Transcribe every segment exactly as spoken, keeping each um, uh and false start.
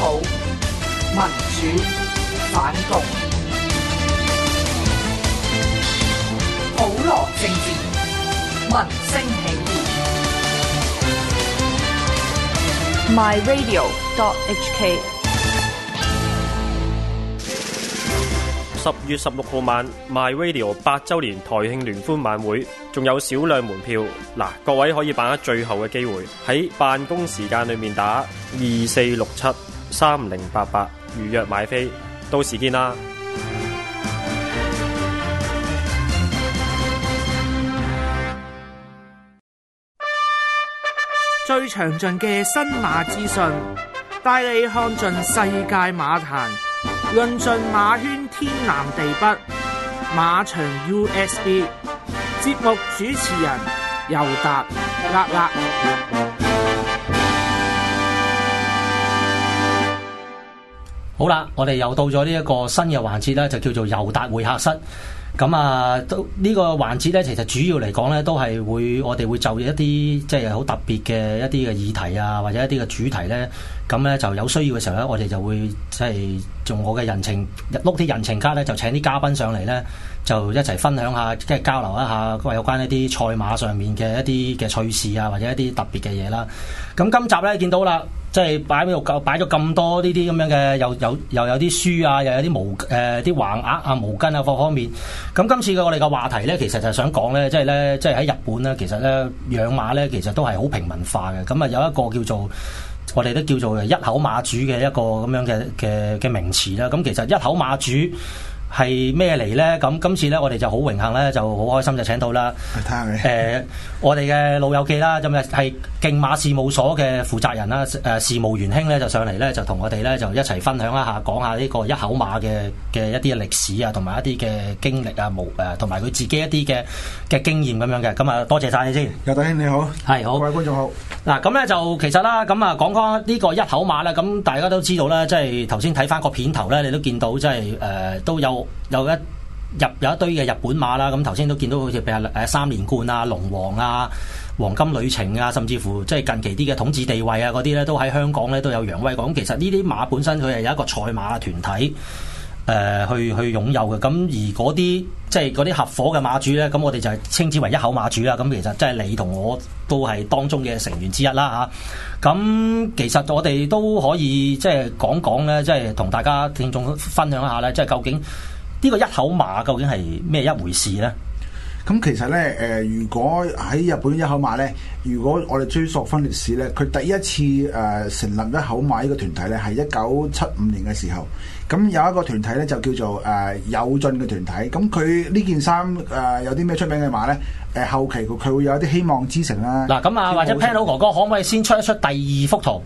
普、民主、反共，普羅政治，民聲起義。 my radio dot h k 十月十六號晚 My Radio 八週年台慶聯歡晚會，仲有少量門票。嗱，各位可以把握最後嘅機會，喺辦公時間裏面打二四六七三零八八預約買飛，到時見啦！ 最詳盡嘅新馬資訊，帶你看盡世界馬壇，論盡馬圈天南地北，馬場 U S B。節目主持人尤達啦啦。 好啦，我哋又到咗呢一個新嘅環節咧，就叫做尤達會客室。咁啊，都、這、呢個環節咧，其實主要嚟講咧，都係會我哋會就一啲即係好特別嘅一啲嘅議題啊，或者一啲嘅主題咧，咁咧就有需要嘅時候咧，我哋就會即係用我嘅人情碌啲人情卡咧，就請啲嘉賓上嚟咧，就一齊分享下，即係交流一下有關一啲賽馬上面嘅一啲嘅趣事啊，或者一啲特別嘅嘢啦。咁今集咧見到啦。即係擺喺度，擺咗咁多呢啲咁樣嘅，又有又有啲書啊，又有啲毛誒啲、呃、橫額啊、毛巾啊各方面。咁今次嘅我哋嘅話題咧，其實就係想講咧，即係咧，即係喺日本咧，其實咧養馬咧，其實都係好平民化嘅。咁啊有一個叫做我哋都叫做一口馬主嘅一個咁樣嘅嘅嘅名詞啦。咁其實一口馬主係咩嚟咧？咁今次咧，我哋就好榮幸咧，就好開心就請到啦。 睇下你誒，我哋嘅老友記啦，咁啊係競馬事務所嘅負責人啦，誒、呃、事務員兄咧就上嚟咧，就同我哋咧就一齊分享一下，講下呢個一口馬嘅嘅一啲嘅歷史啊，同埋一啲嘅經歷啊，無誒同埋佢自己一啲嘅嘅經驗咁樣嘅。咁啊，多謝晒你先。 尤達兄你好， 係好， 各位觀眾好。 嗱，咁咧就其實啦，咁啊講講呢個一口馬咧，咁大家都知道啦，即係頭先睇翻個片頭咧，你都見到即係誒都有。有一入有一堆嘅日本馬啦，咁頭先都見到好似譬如誒三連冠啊、龍王啊、黃金旅程啊，甚至乎即係近期啲嘅統治地位啊嗰啲咧，都喺香港咧都有揚威。咁其實呢啲馬本身佢係有一個賽馬嘅團體誒、呃、去去擁有嘅。咁而嗰啲即係嗰啲合夥嘅馬主咧，咁我哋就係稱之為一口馬主啦。咁其實即係你同我都係當中嘅成員之一啦嚇。咁其實我哋都可以即係講講咧，即係同大家聽眾分享一下咧，即係究竟呢個一口馬究竟係咩一回事咧？ 咁其實咧，誒、呃，如果喺日本一口馬咧，如果我哋追溯翻歷史咧，佢第一次誒、呃、成立一口馬呢個團體咧，係一九七五年嘅時候。咁有一個團體咧，就叫做誒、呃、有進嘅團體。咁佢呢件衫誒、呃、有啲咩出名嘅馬咧？誒、呃、後期佢佢會有啲希望之城啦。 嗱，咁啊，或者 Panel 哥哥可唔可以先出一出第二幅圖？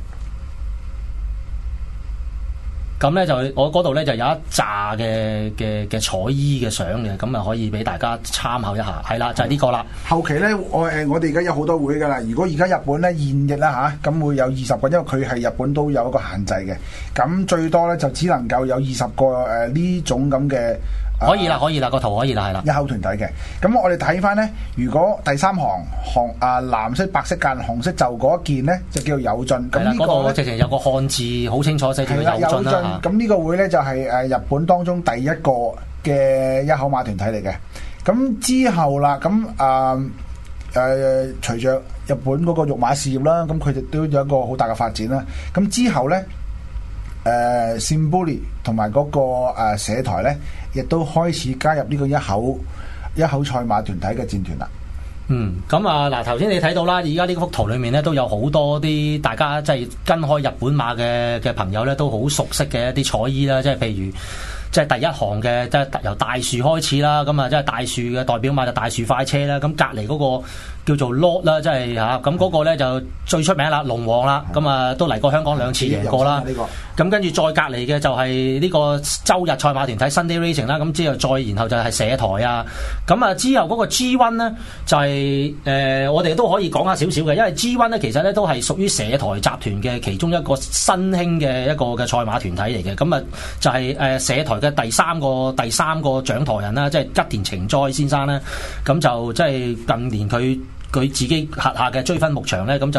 咁咧就我嗰度咧就有一紮嘅嘅嘅彩衣嘅相嘅，咁啊可以俾大家參考一下。係啦，就係、是、呢個啦。 後期咧，我誒我哋而家有好多會噶啦。如果而家日本咧現役啦吓，咁會有二十個，因為佢係日本都有一個限制嘅。咁最多咧就只能夠有二十個誒呢種咁嘅。 可以啦，可以啦，個圖可以啦，係啦。 一口團體嘅，咁我哋睇翻咧，如果第三行行啊藍色、白色間、紅色袖嗰一件咧，就叫做有進。咁呢個咧， 直情有個漢字好清楚寫住有進啦。 咁呢個會咧就係誒日本當中第一個嘅一口馬團體嚟嘅。咁之後啦，咁啊誒隨着日本嗰個育馬事業啦，咁佢哋都有一個好大嘅發展啦。咁之後咧。誒 Simbuli 同埋嗰個誒社台咧，亦都開始加入呢個一口一口賽馬團體嘅戰團啦。 嗯，咁啊嗱，頭先你睇到啦，而家呢幅圖裏面咧都有好多啲大家即係跟開日本馬嘅嘅朋友咧，都好熟悉嘅一啲彩衣啦，即係譬如。即係第一行嘅，即係由大樹開始啦。咁啊，即係大樹嘅代表馬就大樹快車啦。咁隔離嗰個叫做 Lot 啦，即係嚇。咁嗰個咧就最出名啦，龍王啦。咁啊，都嚟過香港兩次贏過啦。咁跟住再隔離嘅就係呢個周日賽馬團體 Sunday Racing 啦。咁之後再然後就係社台啊。咁啊之後嗰個 G 一 咧就係、是、誒、呃、我哋都可以講下少少嘅，因為 G 一 咧其實咧都係屬於社台集團嘅其中一個新興嘅一個嘅賽馬團體嚟嘅。咁啊就係誒社台嘅第三個第三個掌舵人啦，即係吉田晴哉先生咧。咁就即係近年佢佢自己轄下嘅追分牧場咧，咁就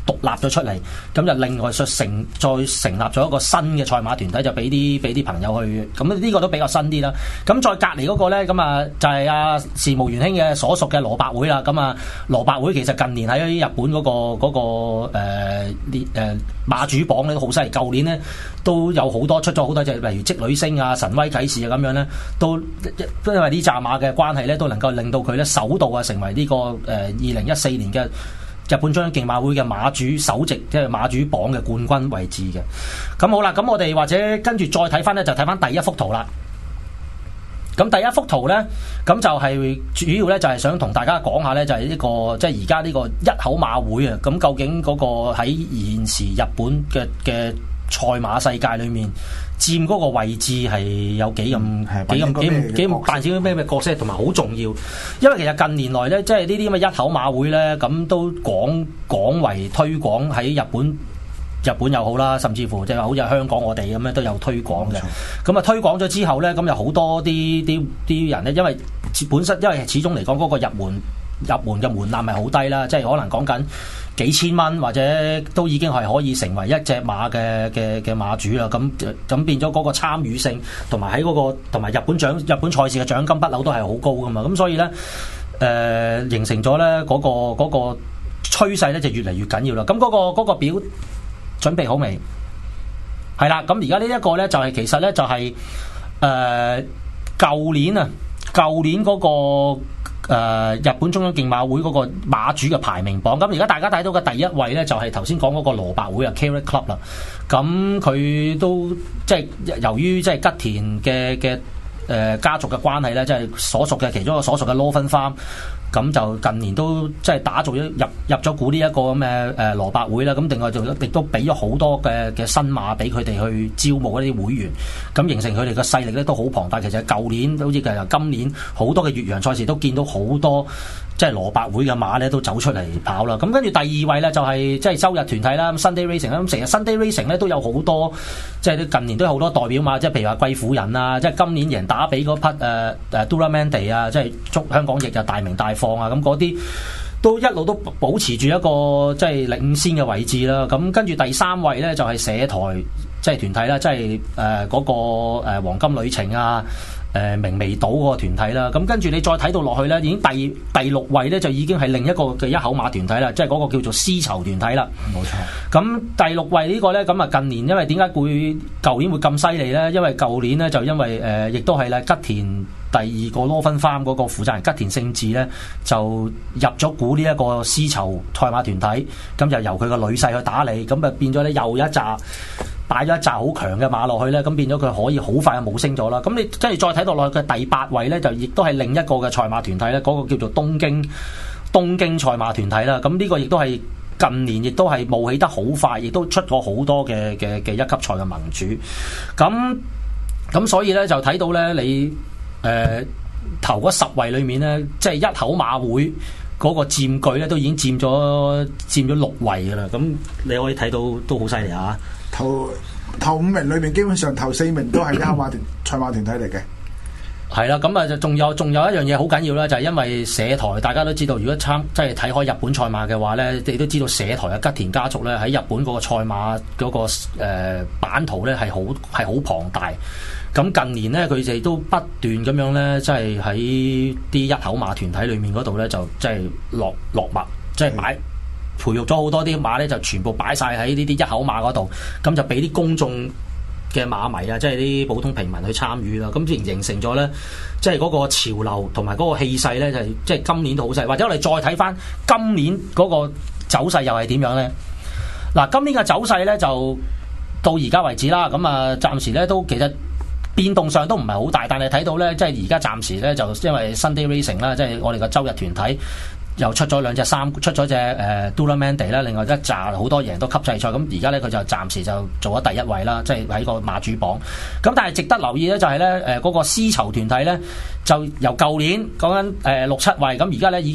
獨立咗出嚟，咁就另外再成再成立咗一個新嘅賽馬團體，就俾啲俾啲朋友去，咁呢個都比較新啲啦。咁再隔離嗰個咧，咁啊就係阿事務元兄嘅所屬嘅蘿蔔會啦。咁啊蘿蔔會其實近年喺日本嗰、嗰個嗰、嗰個誒啲誒馬主榜咧都好犀利，舊年咧都有好多出咗好多隻，例如織女星啊、神威啟示啊咁樣咧，都因為呢紮馬嘅關係咧，都能夠令到佢咧首度啊成為呢、呢個誒二零一四年嘅日本中央競馬會嘅馬主首席，即係馬主榜嘅冠軍位置嘅。咁好啦，咁我哋或者跟住再睇翻咧，就睇翻第一幅圖啦。咁第一幅圖咧，咁就係主要咧，就係想同大家講下咧，就係呢個即係而家呢個一口馬會啊。咁究竟嗰個喺現時日本嘅嘅賽馬世界裏面佔嗰個位置係有幾咁、嗯、幾咁幾幾扮演咩咩角色，同埋好重要。因為其實近年來咧，即係呢啲咁嘅一口馬會咧，咁都廣廣為推廣喺日本。日本又好啦，甚至乎即係好似香港我哋咁樣都有推廣嘅。咁啊推廣咗之後咧，咁有好多啲啲啲人咧，因為本身因為始終嚟講嗰個入門入門嘅門檻係好低啦，即係可能講緊幾千蚊或者都已經係可以成為一隻馬嘅嘅嘅馬主啦。咁咁變咗嗰個參與性同埋喺嗰個同埋日本獎日本賽事嘅獎金不嬲都係好高噶嘛。咁所以咧誒、呃、形成咗咧嗰個嗰、嗰個趨勢咧就越嚟越緊要啦。咁嗰、嗰個嗰個表準備好未？係啦，咁而家呢一個咧就係、是、其實咧就係誒舊年啊，舊年嗰、那個、呃、日本中央競馬會嗰個馬主嘅排名榜。咁而家大家睇到嘅第一位咧就係頭先講嗰個蘿蔔會啊 Carrot Club 啦。咁佢都即係由於即係吉田嘅嘅誒家族嘅關係咧，即係所屬嘅其中一個所屬嘅 Lawson Farm。咁就近年都即係打造咗入入咗股呢一個咁嘅誒蘿蔔會啦，咁另外就亦都俾咗好多嘅嘅新馬俾佢哋去招募一啲會員，咁形成佢哋嘅勢力咧都好龐大。其實舊年好似其實今年好多嘅越洋賽事都見到好多即係蘿蔔會嘅馬咧都走出嚟跑啦。咁跟住第二位咧就係即係周日團體啦 ，Sunday Racing 啦，咁成日 Sunday Racing 咧都有好多即係近年都有好多代表馬，即係譬如話貴婦人啊，即係今年贏打比嗰匹誒誒 Duramandi 啊，即係中香港亦就大名大放啊，咁嗰啲都一路都保持住一個即係領先嘅位置啦。咁跟住第三位咧就係社台即係團體啦，即係誒嗰個誒黃金旅程啊。誒明媚島嗰個團體啦，咁跟住你再睇到落去咧，已經第第六位咧就已經係另一個嘅一口馬團體啦，即係嗰個叫做絲綢團體啦。冇錯。咁第六位呢個咧，咁啊近年因為點解會舊年會咁犀利咧？因為舊年咧就因為誒，亦、呃、都係咧吉田第二個羅芬 farm 嗰個負責人吉田聖治咧，就入咗股呢一個絲綢賽馬團體，咁就由佢個女婿去打理，咁啊變咗咧又一紮。帶咗一紮好強嘅馬落去咧，咁變咗佢可以好快就冇升咗啦。咁你跟住再睇到落去嘅第八位咧，就亦都係另一個嘅賽馬團體咧，嗰、那個叫做東京東京賽馬團體啦。咁呢個亦都係近年亦都係冒起得好快，亦都出咗好多嘅嘅嘅一級賽嘅盟主。咁咁所以咧就睇到咧你誒、呃、頭嗰十位裏面咧，即、就、係、是、一口馬會嗰個佔據咧都已經佔咗佔咗六位噶啦。咁你可以睇到都好犀利啊！ 頭頭五名裏面，基本上頭四名都係一口馬團賽馬團體嚟嘅。 係啦，咁啊就仲有仲有一樣嘢好緊要啦，就係、是、因為社台大家都知道，如果參即係睇開日本賽馬嘅話咧，你都知道社台嘅吉田家族咧喺日本嗰個賽馬嗰、那個誒、呃、版圖咧係好係好龐大。咁近年咧佢哋都不斷咁樣咧，即係喺啲一口馬團體裏面嗰度咧，就即係落落馬，即係買。培育咗好多啲馬咧，就全部擺晒喺呢啲一口馬嗰度，咁就俾啲公眾嘅馬迷啊，即係啲普通平民去參與啦。咁形形成咗咧，即係嗰個潮流同埋嗰個氣勢咧，就係即係今年都好細。或者我哋再睇翻今年嗰個走勢又係點樣咧？嗱，今年嘅走勢咧就到而家為止啦。咁啊，暫時咧都其實變動上都唔係好大，但係睇到咧，即係而家暫時咧就因為 Sunday Racing 啦，即係我哋個周日團體。又出咗兩隻三，出咗隻誒 Duramandi 啦，另外一紮好多贏都級制賽，咁而家咧佢就暫時就做咗第一位啦，即係喺個馬主榜。咁但係值得留意咧，就係咧誒嗰個絲綢團體咧，就由舊年講緊誒六七位，咁而家咧已經係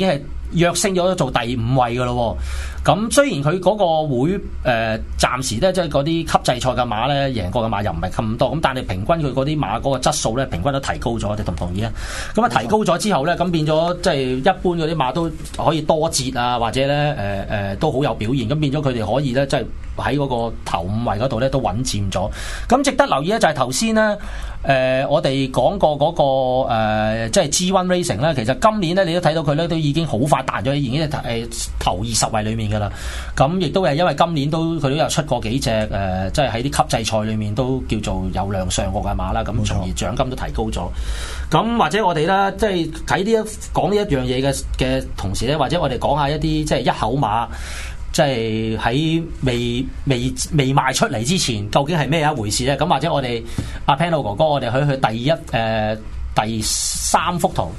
躍升咗做第五位嘅咯。咁雖然佢嗰個會誒、呃、暫時咧，即係嗰啲級制賽嘅馬咧，贏過嘅馬又唔係咁多，咁但係平均佢嗰啲馬嗰個質素咧，平均都提高咗，你同唔同意啊？咁啊提高咗之後咧，咁變咗即係一般嗰啲馬都可以多節啊，或者咧誒誒都好有表現，咁變咗佢哋可以咧即係喺嗰個頭五位嗰度咧都穩佔咗。咁值得留意咧就係頭先咧誒我哋講過嗰、那個、呃、即係 G 一 Racing 咧，其實今年咧你都睇到佢咧都已經好快彈咗，已經係誒頭二十位裡面。噶啦，咁亦都係因為今年都佢都有出過幾隻誒、呃，即係喺啲級制賽裏面都叫做有亮相過嘅馬啦，咁從而獎金都提高咗。咁或者我哋咧，即係睇呢一講呢一樣嘢嘅嘅同時咧，或者我哋講下一啲即係一口馬，即係喺未未未賣出嚟之前，究竟係咩一回事咧？咁或者我哋阿 Panel 哥哥，我哋去去第一誒、呃、第三幅圖。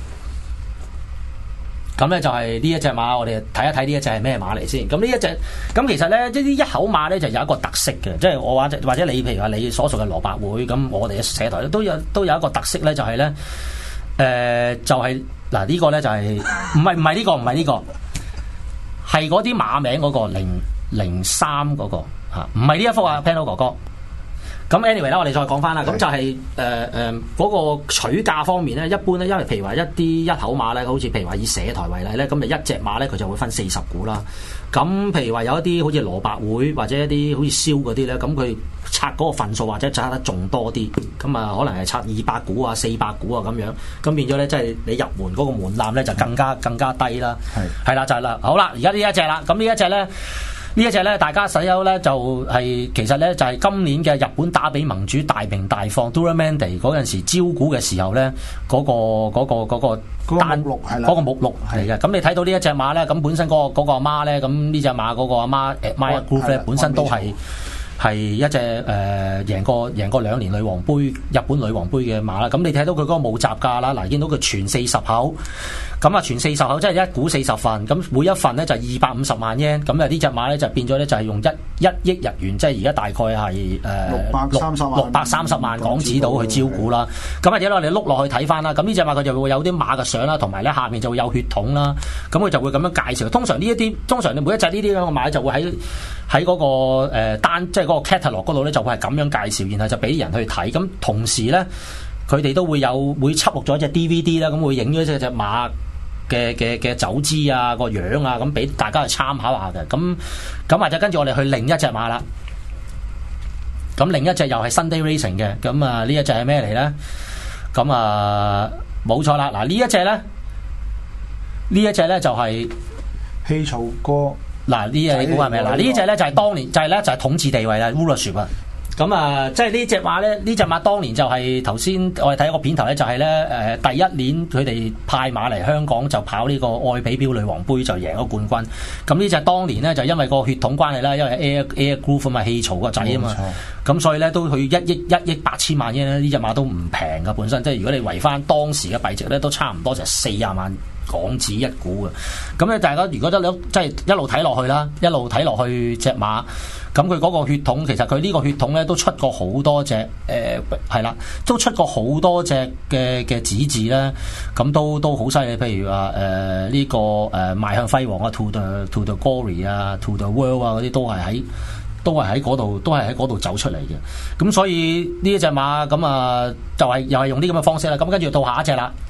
咁咧就係呢一隻馬，我哋睇一睇呢一隻係咩馬嚟先。咁呢一隻咁其實咧，即係啲一口馬咧就有一個特色嘅，即係我話或者你譬如話你所屬嘅蘿蔔會，咁我哋嘅社台都有都有一個特色咧，就係、是、咧，誒、呃、就係、是、嗱、這個、呢個咧就係唔係唔係呢個唔係呢個，係嗰啲馬名嗰個零零三嗰個嚇，唔係呢一幅啊 Panel 哥哥。咁 anyway 啦，我哋再講翻啦。咁就係誒誒嗰個取價方面咧，一般咧，因為譬如話一啲一口馬咧，好似譬如話以社台為例咧，咁就一隻馬咧佢就會分四十股啦。咁譬如話有一啲好似蘿蔔會或者一啲好似燒嗰啲咧，咁佢拆嗰個份數或者拆得仲多啲，咁啊可能係拆二百股啊、四百股啊咁樣，咁變咗咧即係你入門嗰個門檻咧就更加更加低啦。係係啦，就係啦。好啦，而家呢一隻啦，咁呢一隻咧。呢一隻咧，大家使有咧就係、是、其實咧就係、是、今年嘅日本打比盟主大名大放 Duramendi 嗰陣時招股嘅時候咧，嗰、那個嗰、那個嗰、那個單嗰、那個目錄嚟嘅。咁你睇到呢一隻馬咧，咁本身嗰、那個嗰、那個阿媽咧，咁呢隻馬嗰個阿媽 Maya Group 咧，本身都係係一隻誒、呃、贏過贏過兩年女王杯日本女王杯嘅馬啦。咁你睇到佢嗰個冇雜價啦，嗱見到佢全四十口。咁啊，全四十口即係一股四十份，咁每一份咧就二百五十萬 yen， 咁啊呢隻馬咧就變咗咧就係用一一億日元，即係而家大概係誒六百三十萬六百三十萬港紙到去招股啦。咁或者我哋碌落去睇翻啦，咁呢隻馬佢就會有啲馬嘅相啦，同埋咧下面就會有血統啦。咁佢就會咁樣介紹。通常呢一啲，通常你每一隻呢啲咁嘅馬就會喺喺嗰個誒單，即係嗰個 catalog 嗰度咧就會係咁樣介紹，然後就俾人去睇。咁同時咧，佢哋都會有會輯錄咗一隻 D V D 啦，咁會影咗隻隻馬嘅嘅嘅走姿啊，個樣啊，咁俾大家去參考下嘅。咁咁或者跟住我哋去另一隻馬啦。咁另一隻又係 Sunday Racing 嘅。咁啊呢一隻係咩嚟咧？咁啊冇錯啦。嗱呢一隻咧，呢一隻咧就係氣槽哥。 嗱呢隻你估係咪？嗱呢隻咧就係當年就係咧就係統治地位啦 rulership 啊。咁啊，即係呢隻馬咧，呢隻馬當年就係頭先我哋睇一個片頭咧，就係咧誒第一年佢哋派馬嚟香港就跑呢個愛比標女王杯就贏咗冠軍。咁呢隻當年咧就因為個血統關係啦，因為 Air Air Group 啊嘛，氣槽個仔啊嘛，咁所以咧都去一億一億八千萬咧，呢隻馬都唔平噶本身，即係如果你圍翻當時嘅幣值咧，都差唔多就係四十萬港紙一股嘅。咁咧大家如果一路即係一路睇落去啦，一路睇落去隻馬。咁佢嗰個血統，其實佢呢個血統咧都出過好多隻，誒係啦，都出過好多隻嘅嘅子嗣咧，咁都都好犀利。譬如話誒呢個誒邁向輝煌啊 ，To the To the Glory 啊 ，To the World 啊嗰啲都係喺都係喺嗰度，都係喺嗰度走出嚟嘅。咁所以呢一隻馬咁啊，就係、是、又係用啲咁嘅方式啦。咁跟住到下一隻啦。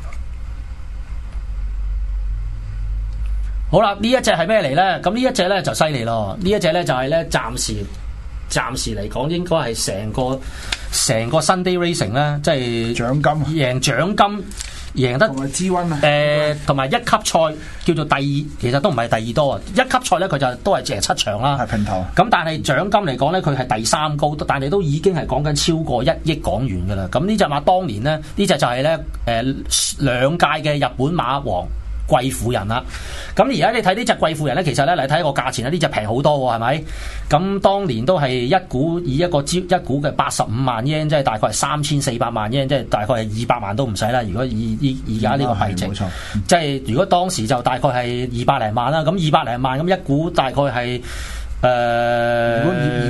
好啦，呢一隻係咩嚟咧？咁呢一隻咧就犀利咯。呢一隻咧就係咧暫時暫時嚟講應該係成個成個 Sunday Racing 咧，即係獎金贏獎金贏得同埋資溫啊！誒，同埋一級賽叫做第二，其實都唔係第二多啊！一級賽咧佢就都係淨係七場啦，係平頭。咁但係獎金嚟講咧，佢係第三高，但係都已經係講緊超過一億港元噶啦。咁呢隻馬當年咧，呢隻就係咧誒兩屆嘅日本馬王。貴婦人啦，咁而家你睇呢隻貴婦人咧，其實咧嚟睇個價錢咧，呢隻平好多喎，係咪？咁當年都係一股以一個招一股嘅八十五萬 yen，即係大概係三千四百萬 yen，即係大概係二百萬都唔使啦。如果以以而家呢個幣值，冇錯，即係如果當時就大概係二百零萬啦。咁二百零萬咁一股大概係。誒、呃， 如果以而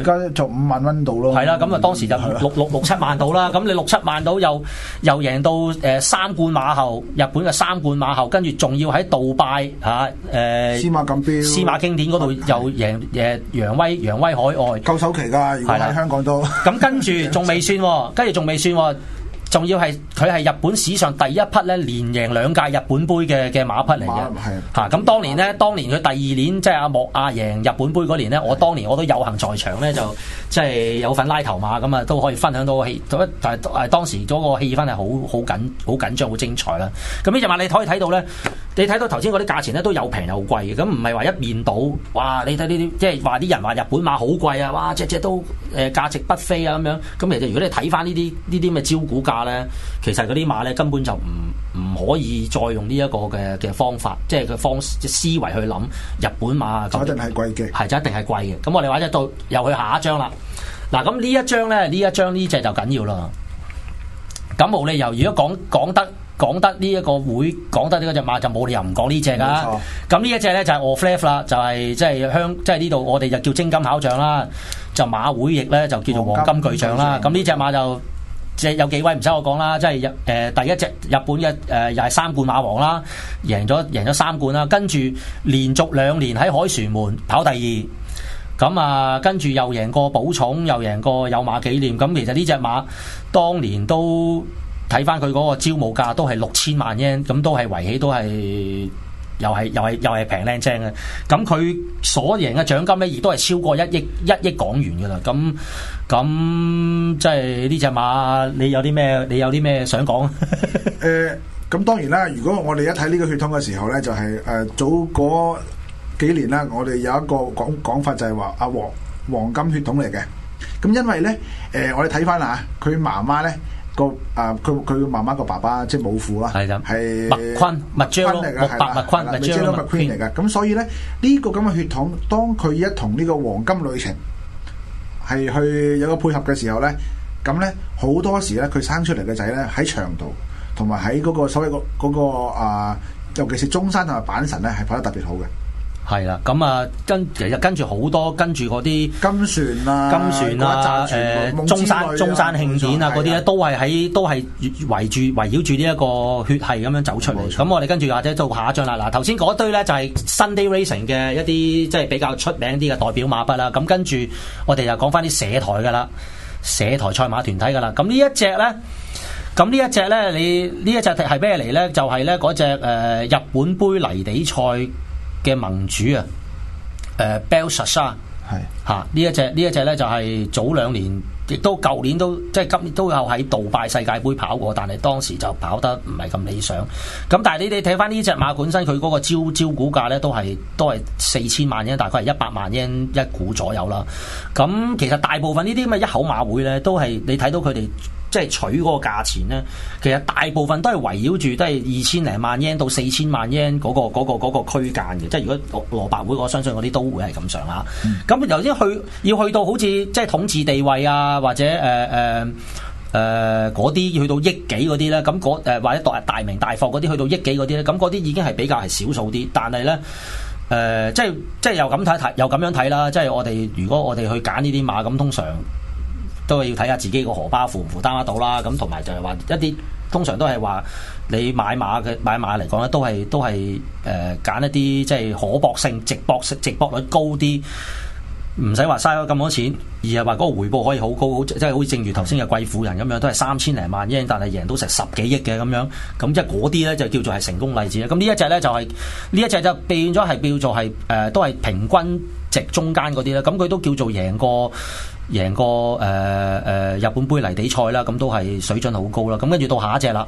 而家就五萬蚊到咯。 係啦，咁啊當時就六六六七萬到啦。咁你六七萬到又又贏到誒三冠馬後，日本嘅三冠馬後，跟住仲要喺杜拜嚇誒司馬錦標、 司馬經典嗰度又贏誒揚威揚威海外， 夠首期㗎。如果喺香港都咁跟住仲未算，跟住仲未算。仲要係佢係日本史上第一匹咧連贏兩屆日本杯嘅嘅馬匹嚟嘅，嚇咁、啊、當年咧，當年佢第二年即係阿莫亞贏日本杯嗰年咧，我當年我都有幸在場咧，就即係有份拉頭馬咁啊，都可以分享到個氣，但係誒當時嗰個氣氛係好好緊好緊張好精彩啦。咁呢隻馬你可以睇到咧，你睇到頭先嗰啲價錢咧都有平有貴嘅，咁唔係話一面倒，哇！你睇呢啲即係話啲人話日本馬好貴啊，哇！隻隻都誒、呃、價值不菲啊咁樣，咁其實如果你睇翻呢啲呢啲咁嘅招股價咧，其實嗰啲馬咧根本就唔唔可以再用呢一個嘅嘅方法，即係佢方思維去諗日本馬就一定係貴嘅，係就一定係貴嘅。咁我哋話就到又去下一張啦。嗱，咁呢一張咧，呢一張呢隻就緊要啦。咁冇理由，如果講講得講得呢一個會講得呢個隻馬，就冇理由唔講呢隻噶。咁呢一隻咧就係 Orflef 啦，就係即係香即係呢度我哋就叫精金巧匠啦，就馬會譯咧就叫做黃金巨匠啦。咁呢隻馬就即係有幾位唔使我講啦，即係日誒第一隻日本嘅誒又係三冠馬王啦，贏咗贏咗三冠啦，跟住連續兩年喺凱旋門跑第二，咁啊跟住又贏過寶塚，又贏過有馬紀念，咁其實呢隻馬當年都睇翻佢嗰個招募價都係六千萬日圓，咁都係圍起都係又係又係又係平靚正嘅，咁佢所贏嘅獎金咧亦都係超過一億一億港元噶啦，咁咁即係呢隻馬你有啲咩你有啲咩想講？ 誒咁當然啦，如果我哋一睇呢個血統嘅時候咧，就係、是、誒、呃、早嗰幾年啦，我哋有一個講講法就係話阿黃黃金血統嚟嘅，咁因為咧誒、呃、我哋睇翻啦嚇，佢媽媽咧。個啊佢佢媽媽個爸爸即係母父啦，係係麥昆麥張嚟嘅，係啦，麥昆麥張麥昆嚟嘅。咁所以咧呢、這個咁嘅血統，當佢一同呢個黃金旅程係去有個配合嘅時候咧，咁咧好多時咧佢生出嚟嘅仔咧喺長度同埋喺嗰個所謂個嗰個啊，尤其是中山同埋阪神咧係跑得特別好嘅。係啦，咁啊跟其實跟住好多跟住嗰啲金船啊、 金船啊、誒、呃、中山中山慶典啊嗰啲咧，都係喺都係圍住圍繞住呢一個血系咁樣走出嚟。咁我哋跟住或者做下一張啦。嗱，頭先嗰堆咧就係 Sunday Racing 嘅一啲即係比較出名啲嘅代表馬匹啦。咁跟住我哋就講翻啲社台噶啦，社台賽馬團體噶啦。咁呢一隻咧，咁呢一隻咧，你呢一隻係咩嚟咧？就係咧嗰隻誒日本杯泥地賽嘅盟主啊，誒 Belshazzar 係嚇呢一隻呢一隻咧就係早兩年，亦都舊年都即係今年都有喺杜拜世界盃跑過，但係當時就跑得唔係咁理想。咁但係你哋睇翻呢隻馬本身佢嗰個招招股價咧都係都係四千萬日圓，大概係一百萬日圓一股左右啦。咁其實大部分呢啲咁嘅一口馬會咧，都係你睇到佢哋。即係取嗰個價錢咧，其實大部分都係圍繞住都係二千零萬日圓到四千萬日圓嗰個嗰、嗰個嗰、嗰個區間嘅。即係如果蘿蔔會，我相信嗰啲都會係咁上下。咁頭先去要去到好似即係統治地位啊，或者誒誒誒嗰啲去到億幾嗰啲咧，咁嗰誒或者大大名大放嗰啲去到億幾嗰啲咧，咁嗰啲已經係比較係少數啲。但係咧誒，即係即係又咁睇睇，又咁樣睇啦。即係我哋如果我哋去揀呢啲馬，咁通常。都係要睇下自己個荷包負唔負擔得到啦，咁同埋就係話一啲通常都係話你買馬嘅買馬嚟講咧，都係都係誒揀一啲即係可博性、直博直博率高啲，唔使話嘥咗咁多錢，而係話嗰個回報可以好高，即係好似正如頭先嘅貴婦人咁樣，都係三千零萬日圓，但係贏到成十幾億嘅咁樣，咁即係嗰啲咧就叫做係成功例子啦。咁呢一隻咧就係、是、呢一隻就變咗係叫做係誒、呃、都係平均值中間嗰啲啦，咁佢都叫做贏過。贏過誒誒、呃呃、日本杯泥地賽啦，咁都係水準好高啦。咁跟住到下一隻啦，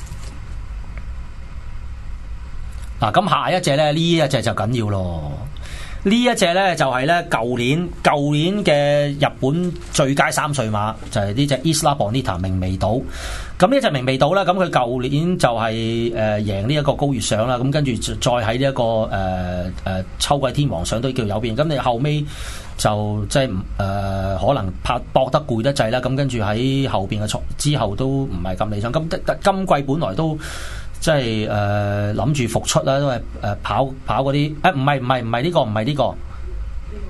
嗱咁下一隻咧呢一隻就緊要咯。呢一隻咧就係咧舊年舊年嘅日本最佳三歲馬就係呢隻 Isla Bonita 明媚島。咁呢隻明媚島啦，咁佢舊年就係誒贏呢一個皐月賞啦，咁跟住再喺呢一個誒誒、呃呃、秋季天皇賞都叫有變。咁你後尾就即係誒可能拍搏得攰得滯啦，咁跟住喺後邊嘅賽之後都唔係咁理想。咁今季本來都即係誒諗住復出啦，都係誒跑跑嗰啲誒唔係唔係唔係呢個唔係呢個唔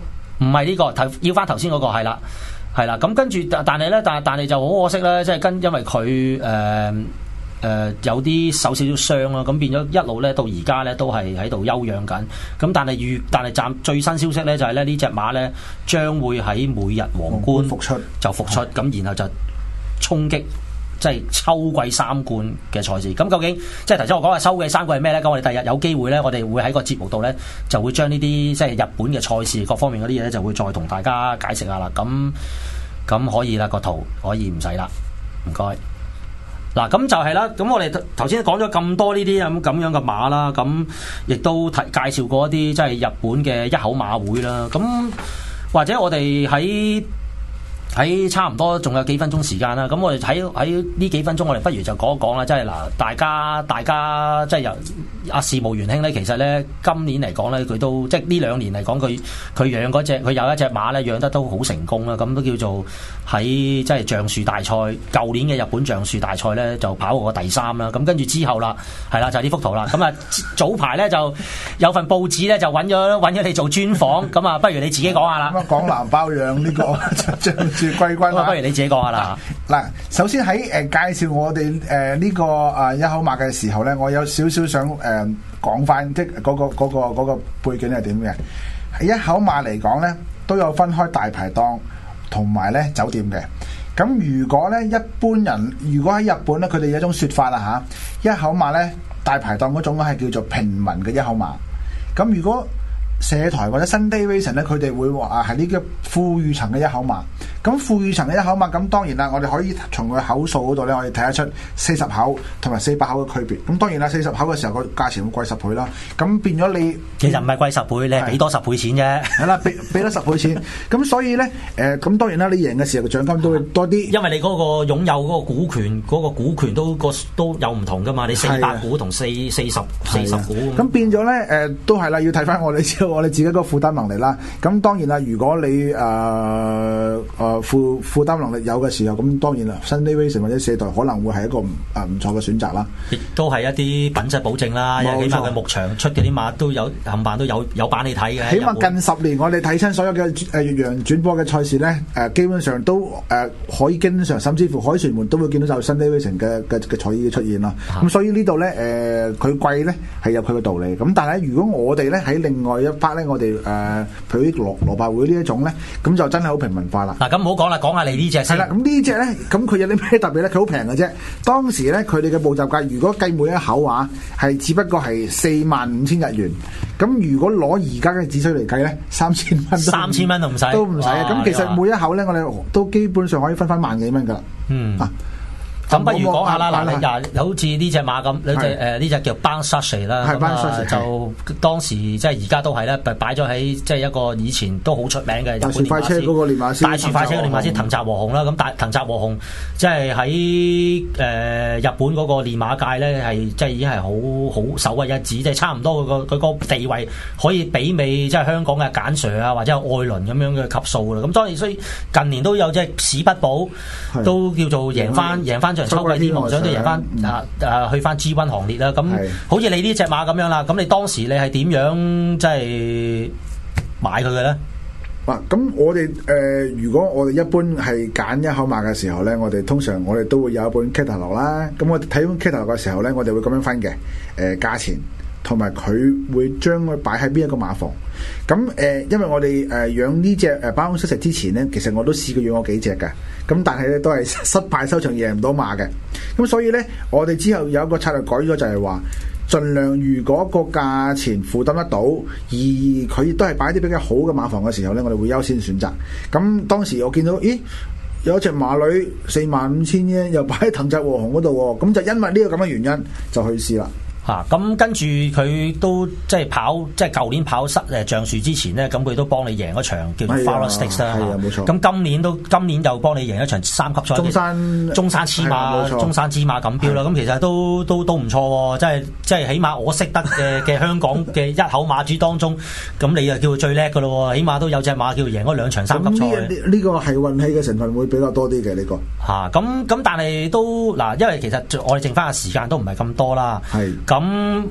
係呢個頭要翻頭先嗰個係啦，係啦。咁跟住但係咧，但係但係就好可惜啦，即係跟因為佢誒誒有啲受少少傷啦，咁變咗一路咧到而家咧都係喺度休養緊。咁但係預但係暫最新消息咧就係咧呢隻馬咧將會喺每日皇冠復出就復出，咁然後就衝擊。即係秋季三冠嘅賽事，咁究竟即係頭先我講嘅秋季三冠係咩咧？咁我哋第日有機會咧，我哋會喺個節目度咧，就會將呢啲即係日本嘅賽事各方面嗰啲嘢咧，就會再同大家解釋下啦。咁咁可以啦，個圖可以唔使啦，唔該。嗱，咁就係啦。咁我哋頭先講咗咁多呢啲咁咁樣嘅馬啦，咁亦都提介紹過一啲即係日本嘅一口馬會啦。咁或者我哋喺喺差唔多仲有幾分鐘時間啦，咁我哋喺喺呢幾分鐘，我哋不如就講一講啦，即係嗱，大家大家即係由阿事務元兄咧，其實咧今年嚟講咧，佢都即係呢兩年嚟講，佢佢養嗰隻佢有一隻馬咧，養得都好成功啦，咁都叫做喺即係橡樹大賽，舊年嘅日本橡樹大賽咧就跑過第三啦，咁跟住之後啦，係啦就係呢幅圖啦，咁啊早排咧就有份報紙咧就揾咗揾咗你做專訪，咁啊不如你自己講下啦。 咁啊港南包養呢個橡樹季軍啊， 不如你自己講下啦。 嗱，首先喺誒、呃、介紹我哋誒呢個啊一口馬嘅時候咧，我有少少想誒講翻，即係嗰個嗰、嗰個嗰個背景係點嘅。喺一口馬嚟講咧，都有分開大排檔同埋咧酒店嘅。咁如果咧一般人，如果喺日本咧，佢哋有一種説法啦嚇，一口馬咧大排檔嗰種係叫做平民嘅一口馬。咁如果社台或者 Sunday Racing 咧，佢哋會話啊係呢個富裕層嘅一口馬。咁富裕層嘅一口馬，咁當然啦，我哋可以從佢口數嗰度咧，我哋睇得出四十口同埋四百口嘅區別。咁當然啦，四十口嘅時候個價錢會貴十倍啦。咁變咗你其實唔係貴十倍，你係俾多十倍錢啫。 係啦，俾俾多十倍錢。咁所以咧，誒、呃、咁當然啦，你贏嘅時候嘅獎金都會多啲。因為你嗰個擁有嗰個股權，嗰、嗰個股權都個都有唔同噶嘛。你四百股同四四十四十股。咁變咗咧，誒、呃、都係啦，要睇翻我哋知道我哋自己個負擔能力啦。咁當然啦，如果你誒誒。呃呃負負擔能力有嘅時候，咁當然啦，Sunday Racing或者社台可能會係一個啊唔錯嘅選擇啦。亦都係一啲品質保證啦，因為起碼佢牧場出嘅啲馬都有冚唪唥都有有版你睇嘅。 起碼近十年我哋睇親所有嘅誒越洋轉播嘅賽事咧，誒、呃、基本上都誒、呃、可以經常，甚至乎海船門都會見到就 Sunday Racing 嘅嘅嘅賽事出現啦。咁、啊、所以呢度咧誒佢貴咧係有佢嘅道理。咁但係如果我哋咧喺另外一 part 咧，我哋誒、呃、譬如啲羅羅伯會呢一種咧，咁就真係好平民化啦。 嗱咁唔好講啦，講下你呢隻先。 係啦，咁呢隻咧，咁佢有啲咩特別咧？佢好平嘅啫。當時咧，佢哋嘅報價價，如果計每一口話，係只不過係四萬五千日元。咁如果攞而家嘅指數嚟計咧，三千蚊， 三千蚊都唔使， 都唔使啊。咁其實每一口咧，我哋都基本上可以分翻萬幾蚊噶啦。嗯。啊咁不如講下啦，嗱，你嗱，好似呢隻馬咁，呢隻誒呢隻叫 Bound Sushi 啦，咁啊就當時即係而家都係咧，擺咗喺即係一個以前都好出名嘅日本練馬師，大樹快車嗰個練馬師，大樹快車嘅練馬師藤澤和雄啦，咁大藤澤和雄即係喺誒日本嗰個練馬界咧，係即係已經係好好首屈一指，即係差唔多佢個佢個地位可以媲美即係香港嘅簡 Sir 啊，或者係愛倫咁樣嘅級數啦。咁當然所以近年都有即係史不保，都叫做贏翻贏翻。秋季天王獎都贏翻啊啊去翻 G 一行列啦，咁好似你呢隻馬咁樣啦，咁你當時你係點樣即係買佢嘅咧？ 嗱、啊，咁我哋誒、呃，如果我哋一般係揀一口馬嘅時候咧，我哋通常我哋都會有一本 catalog 啦。咁我哋睇本 catalog 嘅時候咧，我哋會咁樣分嘅，誒、呃、價錢同埋佢會將佢擺喺邊一個馬房。咁誒、呃，因為我哋誒、呃、養呢隻誒包公失食之前咧，其實我都試過養過幾隻嘅，咁但係咧都係失敗收場，贏唔到馬嘅。咁所以咧，我哋之後有一個策略改咗，就係話盡量如果個價錢負擔得到，而佢亦都係擺啲比較好嘅馬房嘅時候咧，我哋會優先選擇。咁當時我見到，咦，有一隻馬女四萬五千啫，又擺喺藤澤和雄嗰度喎，咁就因為呢個咁嘅原因就去試啦。 嚇咁、啊、跟住佢都即係跑，即係舊年跑失誒橡樹之前咧，咁佢都幫你贏一場叫做 Flower Stakes 啦。係啊，冇錯。咁今年都今年又幫你贏一場三級賽，中山中山黐馬，中山芝馬錦標啦。咁其實都都都唔錯喎，即係即係起碼我識得嘅嘅香港嘅一口馬主當中，咁你就叫做最叻噶咯喎，起碼都有隻馬叫贏咗兩場三級賽。呢呢、這個係運氣嘅成分會比較多啲嘅呢個。 嚇咁咁，但係都嗱，因為其實我哋剩翻嘅時間都唔係咁多啦。係。咁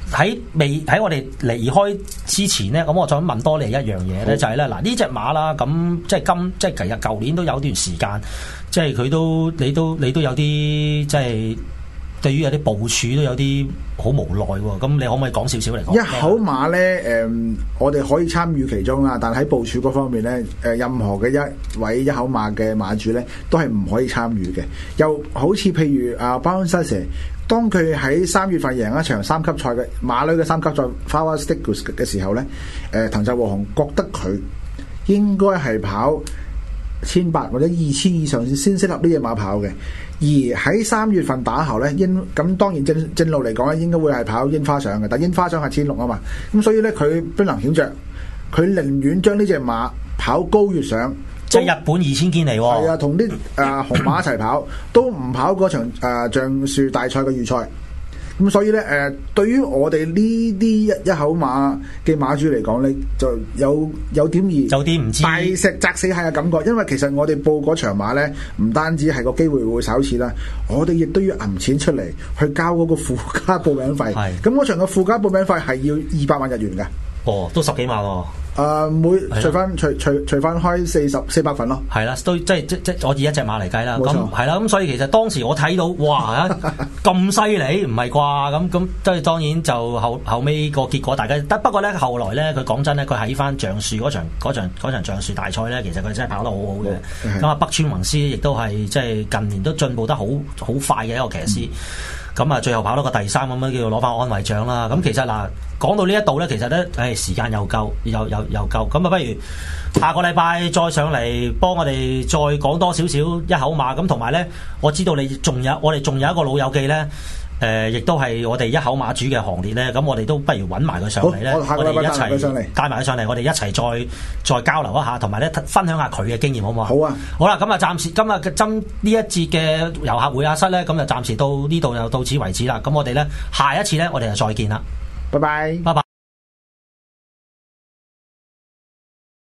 喺未喺我哋離開之前咧，咁我再問多你一樣嘢咧，好就係咧嗱呢隻馬啦，咁即係今即係其實舊年都有段時間，即係佢都你都你都有啲即係對於有啲部署都有啲好無奈喎。咁你可唔可以講少少嚟講？ 一口馬咧，誒、呃，我哋可以參與其中啦，但喺部署嗰方面咧，誒、呃，任何嘅一位一口馬嘅馬主咧，都係唔可以參與嘅。又好似譬如啊 Bounce當佢喺三月份贏一場三級賽嘅馬女嘅三級賽 Flower Sticks 嘅時候咧，誒、呃，藤澤和雄覺得佢應該係跑千八或者二千以上先適合呢隻馬跑嘅。而喺三月份打後咧，櫻咁當然正正路嚟講咧，應該會係跑櫻花賞嘅，但櫻花賞係千六啊嘛，咁所以咧佢兵臨險着，佢寧願將呢隻馬跑高月賞。 即係日本二千堅尼喎， 係啊，同啲誒紅馬一齊跑，都唔跑嗰場誒橡樹大賽嘅預賽。咁所以咧誒、呃，對於我哋呢啲一一口馬嘅馬主嚟講咧，就有有點兒有啲唔知大石砸死蟹嘅感覺。因為其實我哋報嗰場馬咧，唔單止係個機會會少次啦，我哋亦都要揞錢出嚟去交嗰個附加報名費。係咁嗰場嘅附加報名費係要二百萬日元嘅。 哦，都十幾萬喎。 誒、呃、每除翻除除除翻開四十四百份咯， 係啦，都即係即即我以一隻馬嚟計啦，咁錯係啦，咁所以其實當時我睇到哇咁犀利，唔係啩？咁咁即係當然就後後尾個結果大家得，不過咧後來咧佢講真咧，佢喺翻橡樹嗰場嗰場嗰場橡樹大賽咧，其實佢真係跑得好好嘅。咁啊北川宏司亦都係即係近年都進步得好好快嘅一個騎師。咁啊、嗯，最後跑到個第三咁樣，叫做攞翻安慰獎啦。咁其實嗱，講到呢一度咧，其實咧，誒、哎、時間又夠，又又又夠。咁啊，不如下個禮拜再上嚟幫我哋再講多少少一口馬。咁同埋咧，我知道你仲有，我哋仲有一個老友記咧，誒、呃，亦都係我哋一口馬主嘅行列咧。咁我哋都不如揾埋佢上嚟咧，我哋一齊帶埋佢上嚟，我哋一齊再再交流一下，同埋咧分享下佢嘅經驗，好唔好啊？ 好啊！ 好啦，咁啊，暫時今日嘅針呢一節嘅遊客會客室咧，咁就暫時到呢度就到此為止啦。咁我哋咧下一次咧，我哋就再見啦。 拜拜， 拜拜。